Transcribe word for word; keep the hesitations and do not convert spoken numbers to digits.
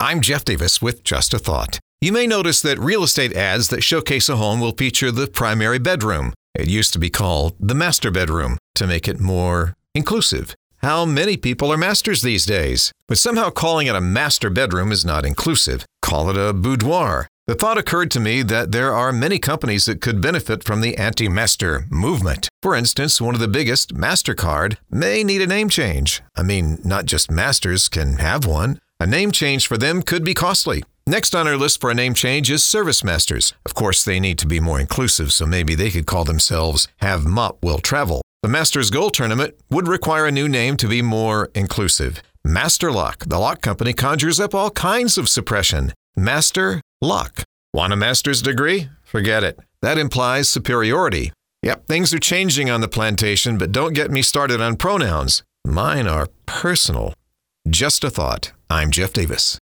I'm Jeff Davis with Just a Thought. You may notice that real estate ads that showcase a home will feature the primary bedroom. It used to be called the master bedroom to make it more inclusive. How many people are masters these days? But somehow calling it a master bedroom is not inclusive. Call it a boudoir. The thought occurred to me that there are many companies that could benefit from the anti-master movement. For instance, one of the biggest, MasterCard, may need a name change. I mean, not just masters can have one. A name change for them could be costly. Next on our list for a name change is Service Masters. Of course, they need to be more inclusive, so maybe they could call themselves Have Mop Will Travel. The Masters Goal Tournament would require a new name to be more inclusive. Master Lock, the lock company, conjures up all kinds of suppression. Master Lock. Want a master's degree? Forget it. That implies superiority. Yep, things are changing on the plantation, but don't get me started on pronouns. Mine are personal. Just a thought. I'm Jeff Davis.